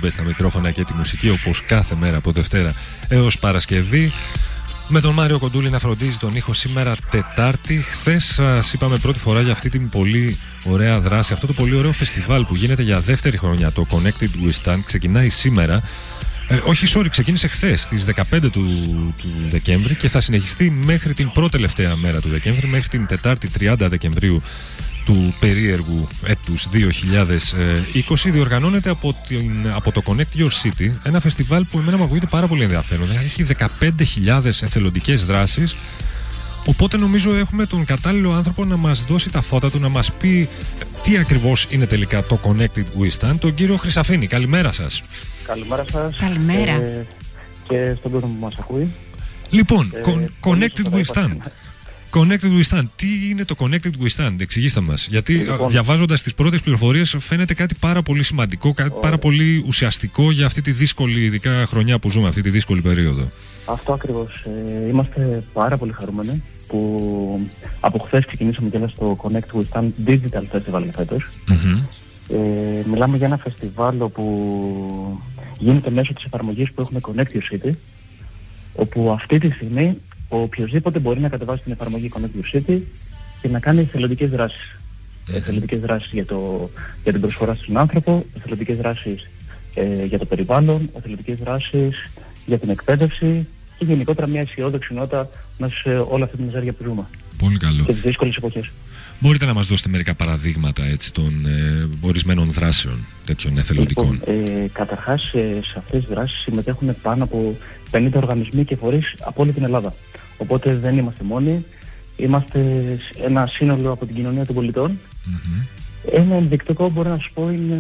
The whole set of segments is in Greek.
εκπομπές, τα μικρόφωνα και τη μουσική, όπως κάθε μέρα από Δευτέρα έως Παρασκευή. Με τον Μάριο Κοντούλη να φροντίζει τον ήχο σήμερα Τετάρτη. Χθες σας είπαμε πρώτη φορά για αυτή την πολύ ωραία δράση, αυτό το πολύ ωραίο φεστιβάλ που γίνεται για δεύτερη χρονιά, το Connected We Stand. Ξεκινάει σήμερα. Ξεκίνησε χθες στις 15 του Δεκέμβρη και θα συνεχιστεί μέχρι την πρώτη τελευταία μέρα του Δεκέμβρη, μέχρι την Τετάρτη 30 Δεκεμβρίου του περίεργου έτους 2020. Διοργανώνεται από το Connect Your City, ένα φεστιβάλ που εμένα μου ακούγεται πάρα πολύ ενδιαφέρον. Έχει 15.000 εθελοντικές δράσεις, οπότε νομίζω έχουμε τον κατάλληλο άνθρωπο να μας δώσει τα φώτα του, να μας πει τι ακριβώς είναι τελικά το Connected We Stand, τον κύριο Χρυσαφίνη. Καλημέρα σας. Καλημέρα σας. Καλημέρα. Και στον κόσμο που μας ακούει. Λοιπόν, Connected We Stand. Connected We Stand. Τι είναι το Connected We Stand, εξηγήστε μας. Γιατί διαβάζοντας τις πρώτες πληροφορίες φαίνεται κάτι πάρα πολύ σημαντικό, κάτι πάρα πολύ ουσιαστικό για αυτή τη δύσκολη, ειδικά χρονιά που ζούμε, αυτή τη δύσκολη περίοδο. Αυτό ακριβώς. Είμαστε πάρα πολύ χαρούμενοι που από χθες ξεκινήσαμε και στο Connect We Stand Digital Festival φέτος. Μιλάμε για ένα φεστιβάλ που γίνεται μέσω της εφαρμογής που έχουμε Connect Your City, όπου αυτή τη στιγμή οποιοσδήποτε μπορεί να κατεβάσει την εφαρμογή Connect Your City και να κάνει εθελοντικές δράσεις. Εθελοντικές δράσεις για την προσφορά στον άνθρωπο, εθελοντικές δράσεις για το περιβάλλον, εθελοντικές δράσεις για την εκπαίδευση και γενικότερα μια αισιόδοξη νότα μέσα σε όλη αυτή τη μιζέρια που ζούμε. Πολύ καλό. Και τις δύσκολες εποχές. Μπορείτε να μας δώσετε μερικά παραδείγματα των ορισμένων δράσεων τέτοιων εθελοντικών? Καταρχάς, σε αυτές τις δράσεις συμμετέχουν πάνω από 50 οργανισμοί και φορείς από όλη την Ελλάδα. Οπότε δεν είμαστε μόνοι. Είμαστε ένα σύνολο από την κοινωνία των πολιτών. Ένα ενδεικτικό μπορώ να σου πω είναι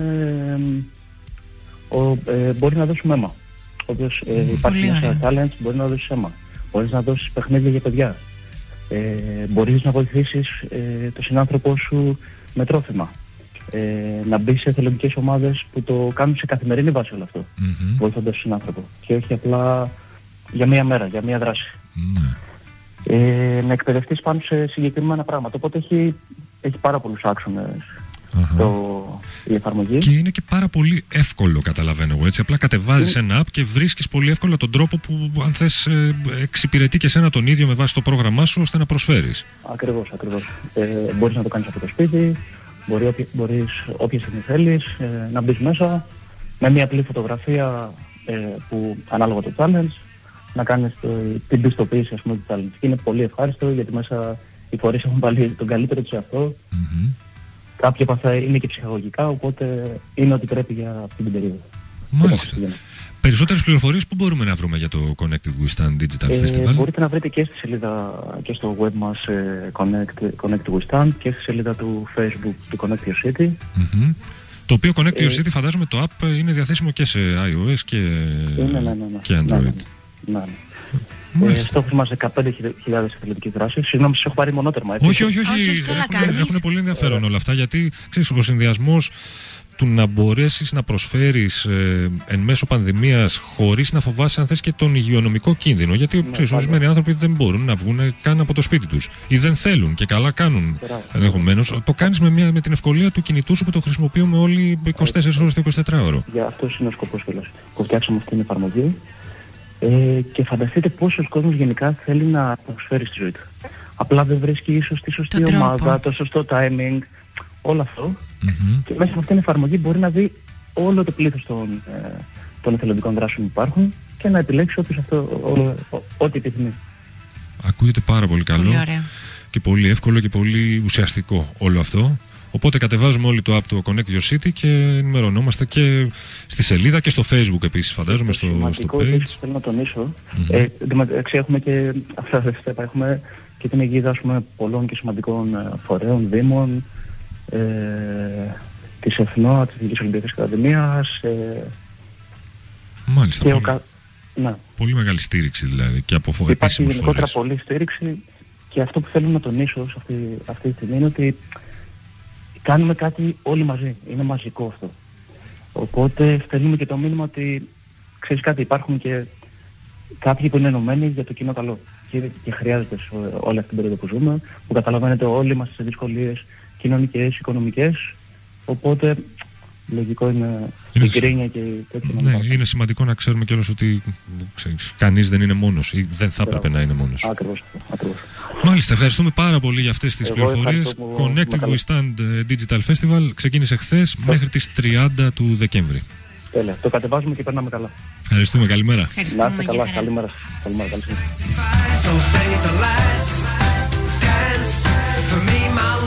μπορεί να δώσουμε αίμα. Όπως υπάρχει ένα challenge, μπορεί να δώσεις αίμα. Μπορείς να δώσεις παιχνίδια για παιδιά. Μπορείς να βοηθήσεις τον συνάνθρωπό σου με τρόφιμα. Να μπεις σε εθελοντικές ομάδες που το κάνουν σε καθημερινή βάση όλο αυτό, βοηθώντας τον συνάνθρωπο. Και όχι απλά για μία μέρα, για μία δράση. Να εκπαιδευτείς πάνω σε συγκεκριμένα πράγματα. Οπότε έχει πάρα πολλούς άξονες η εφαρμογή. Και είναι και πάρα πολύ εύκολο, καταλαβαίνω εγώ, έτσι. Απλά κατεβάζεις ένα app και βρίσκεις πολύ εύκολα τον τρόπο που, αν θες, εξυπηρετεί και εσένα τον ίδιο με βάση το πρόγραμμά σου, ώστε να προσφέρεις. Ακριβώς. Μπορείς να το κάνεις από το σπίτι, μπορείς όποια στιγμή θέλεις να μπεις μέσα με μια απλή φωτογραφία που ανάλογα το challenge, να κάνεις την πιστοποίηση, ας πούμε, του challenge. Και είναι πολύ ευχάριστο γιατί μέσα οι φορείς έχουν βάλει τον καλύτερο τους εαυτό. Κάποια από αυτά είναι και ψυχαγωγικά, οπότε είναι ό,τι πρέπει για αυτή την περίοδο. Μάλιστα. Περισσότερες πληροφορίες που μπορούμε να βρούμε για το Connected We Stand Digital Festival? Μπορείτε να βρείτε και στη σελίδα και στο web μας Connect We Stand και στη σελίδα του Facebook του Connect Your City. Το οποίο Connect Your City, φαντάζομαι το app είναι διαθέσιμο και σε iOS και Android. Στόχος μας 15.000 εθελοντικές δράσεις. Συγγνώμη, σας έχω πάρει μονότερμα, έτσι. Όχι. Έχουν πολύ ενδιαφέρον όλα αυτά, γιατί ξέρεις, ο συνδυασμός του να μπορέσεις να προσφέρεις εν μέσω πανδημίας χωρίς να φοβάσαι, αν θες, και τον υγειονομικό κίνδυνο. Γιατί ορισμένοι άνθρωποι δεν μπορούν να βγουν καν από το σπίτι τους ή δεν θέλουν, και καλά κάνουν ενδεχομένως. Το κάνεις με την ευκολία του κινητού σου που το χρησιμοποιούμε όλοι 24 ώρες το 24ωρο. Για αυτό είναι ο σκοπός που φτιάξαμε αυτή την εφαρμογή. Και φανταστείτε πόσος κόσμος γενικά θέλει να προσφέρει στη ζωή του. Απλά δεν βρίσκει ίσως τη σωστή ομάδα, το σωστό timing, όλο αυτό. Και μέσα από αυτήν την εφαρμογή μπορεί να δει όλο το πλήθος των εθελοντικών δράσεων που υπάρχουν και να επιλέξει ό,τι επιθυμεί. Ακούγεται πάρα πολύ καλό και πολύ εύκολο και πολύ ουσιαστικό όλο αυτό. Οπότε κατεβάζουμε όλοι το app του Connect Your City και ενημερωνόμαστε και στη σελίδα και στο Facebook επίσης, φαντάζομαι, στο page. Θέλω να τονίσω. Έχουμε και αυτά τα στέπα. Έχουμε και την αιγίδα, ας πούμε, πολλών και σημαντικών φορέων, δήμων, της ΕΘΝΟΑ, της Δυτικής Ολυμπιακής Ακαδημίας. Μάλιστα. Πολύ μεγάλη στήριξη δηλαδή και από επίσημους φορείς. Υπάρχει γενικότερα πολλή στήριξη και αυτό που θέλω να τονίσω αυτή τη στιγμή είναι ότι κάνουμε κάτι όλοι μαζί. Είναι μαζικό αυτό. Οπότε στέλνουμε και το μήνυμα ότι ξέρεις κάτι, υπάρχουν και κάποιοι που είναι ενωμένοι για το κοινό καλό. Και χρειάζεται σε όλη αυτή την περίοδο που ζούμε, που καταλαβαίνετε όλοι είμαστε σε δυσκολίες κοινωνικές, οικονομικές. Οπότε λογικό είναι η γκρίνια και τέτοια. Ναι, είναι σημαντικό να ξέρουμε κιόλας ότι κανείς δεν είναι μόνος ή δεν θα έπρεπε να είναι μόνος. Ακριβώς. Μάλιστα, ευχαριστούμε πάρα πολύ για αυτές τις πληροφορίες. Connected We Stand Digital Festival ξεκίνησε χθες μέχρι τις 30 του Δεκέμβρη. Τέλεια. Το κατεβάζουμε και περνάμε καλά. Ευχαριστούμε, καλημέρα. Να είστε καλά, καλημέρα. Καλή